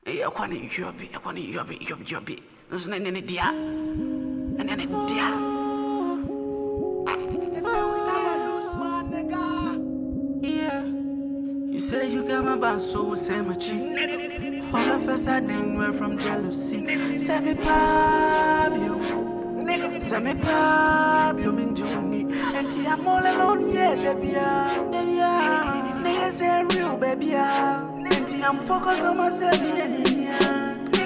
I want to be. There's no any dia. And then dia. Yeah. You say you got my back, so say my cheek. All of us I didn't wear from jealousy. Say me pab you. Say me pab you mean Juni. And I'm all alone, yeah, baby. Niggas say real, baby. And I'm focused on myself, yeah.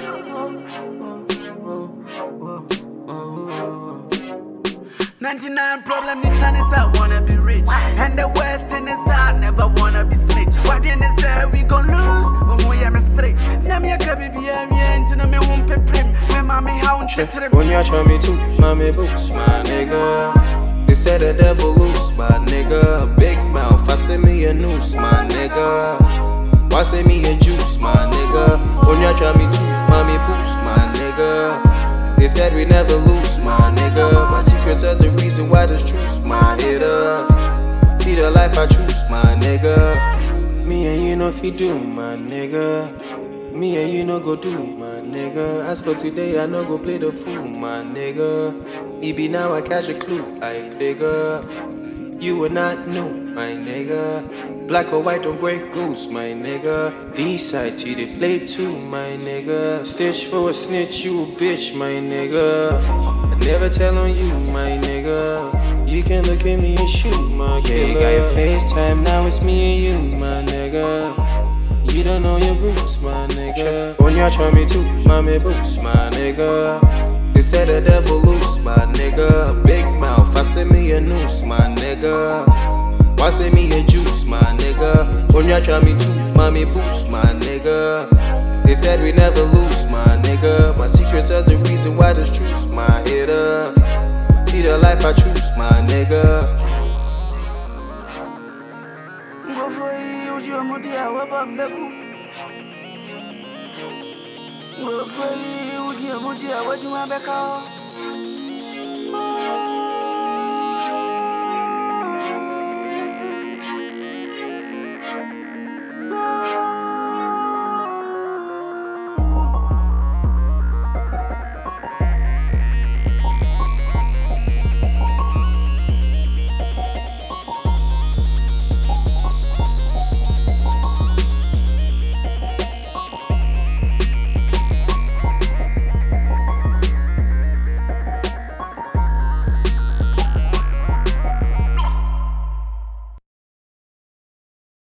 99 problem in none is I wanna be rich. And the West in is I never wanna be snitch. What in the say we gon' lose when we am straight. Namia kabi be a mient and me won't pay prim. Me mommy how on trick to the when you try me too, mommy boots, my nigga. They said the devil loose, my nigga. A big mouth, I say me a noose, my nigga. Why say me a juice, my nigga? When you try me too, mommy boots, my nigga. They said we never lose, my nigga. My secrets are the reason why there's truth, my hitter. See the life I choose, my nigga. Me and you know if you do, my nigga. Me and you no go do, my nigga. As for today, I no go play the fool, my nigga. It be now I catch a clue, I figure. You were not new, my nigga. Black or white, don't break goose, my nigga. These side cheated, play too, my nigga. Stitch for a snitch, you a bitch, my nigga. I never tell on you, my nigga. You can look at me and shoot, my killer. Yeah, you got your FaceTime, now it's me and you, my nigga. You don't know your roots, my nigga. When you try me too, mommy boots, my nigga. They said the devil loose, my nigga. A big mouth, I say me a noose, my nigga. Why say me a juice, my nigga? When you try me too, mommy boots, my nigga. They said we never lose, my nigga. My secrets are the reason why there's truth, my hitter. See the life I choose, my nigga. Go for you, you mudia, what you mudia, what you want back out?